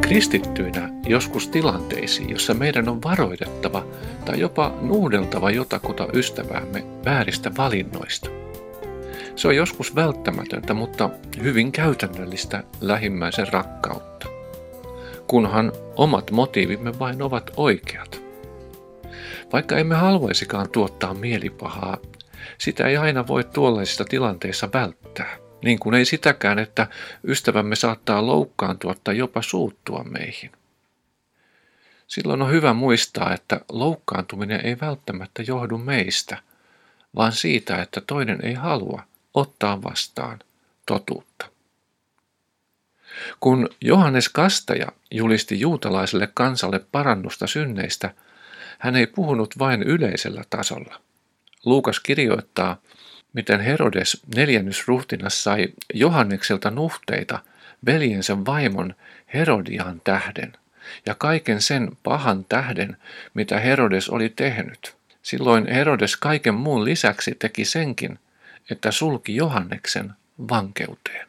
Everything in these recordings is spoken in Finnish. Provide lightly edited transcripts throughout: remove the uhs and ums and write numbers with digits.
kristittyinä joskus tilanteisiin, jossa meidän on varoitettava tai jopa nuudeltava jotakuta ystäväämme vääristä valinnoista. Se on joskus välttämätöntä, mutta hyvin käytännöllistä lähimmäisen rakkautta, kunhan omat motiivimme vain ovat oikeat. Vaikka emme haluaisikaan tuottaa mielipahaa, sitä ei aina voi tuollaisissa tilanteissa välttää, niin kuin ei sitäkään, että ystävämme saattaa loukkaantua tai jopa suuttua meihin. Silloin on hyvä muistaa, että loukkaantuminen ei välttämättä johdu meistä, vaan siitä, että toinen ei halua ottaa vastaan totuutta. Kun Johannes Kastaja julisti juutalaiselle kansalle parannusta synneistä, hän ei puhunut vain yleisellä tasolla. Luukas kirjoittaa, miten Herodes neljännysruhtinas sai Johannekselta nuhteita veljensä vaimon Herodian tähden ja kaiken sen pahan tähden, mitä Herodes oli tehnyt. Silloin Herodes kaiken muun lisäksi teki senkin, että sulki Johanneksen vankeuteen.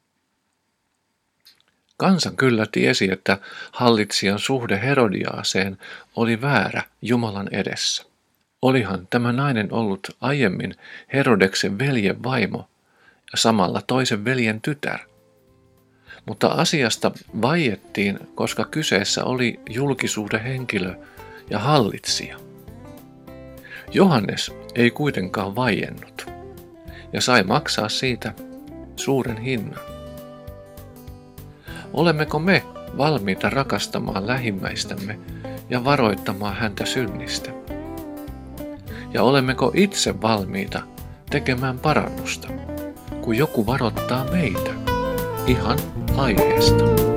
Kansan kyllä tiesi, että hallitsijan suhde Herodiaaseen oli väärä Jumalan edessä. Olihan tämä nainen ollut aiemmin Herodeksen veljen vaimo ja samalla toisen veljen tytär. Mutta asiasta vaiettiin, koska kyseessä oli julkisuuden henkilö ja hallitsija. Johannes ei kuitenkaan vaiennut ja sai maksaa siitä suuren hinnan. Olemmeko me valmiita rakastamaan lähimmäistämme ja varoittamaan häntä synnistä? Ja olemmeko itse valmiita tekemään parannusta, kun joku varoittaa meitä ihan aiheesta?